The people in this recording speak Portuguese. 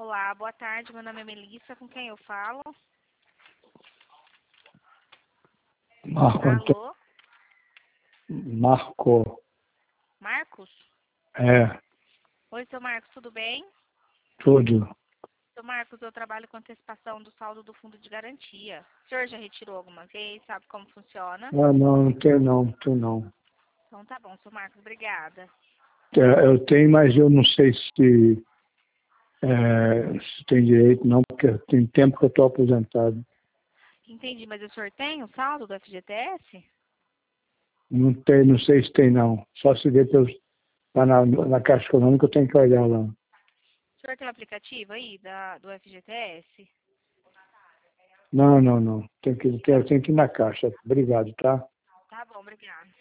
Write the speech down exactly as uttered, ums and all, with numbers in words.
Olá, boa tarde. Meu nome é Melissa. Com quem eu falo? Marco Antônio. Alô? Marco. Marcos? É, Oi, seu Marcos, tudo bem? tudo. Seu Marcos, eu trabalho com antecipação do saldo do fundo de garantia. O senhor já retirou alguma vez? Sabe como funciona? Ah, não, não tenho não, tenho não. Então tá bom, seu Marcos, obrigada. É, eu tenho, mas eu não sei se, é, se tem direito não, porque tem tempo que eu estou aposentado. Entendi, mas o senhor tem o saldo do F G T S? Não tem, não sei se tem não. Só se vê pelos, lá na, na Caixa Econômica eu tenho que olhar lá. O senhor tem o aplicativo aí da, do F G T S? Não, não, não. Tem que, tem, tem que ir na Caixa. Obrigado, tá? Tá bom, obrigada.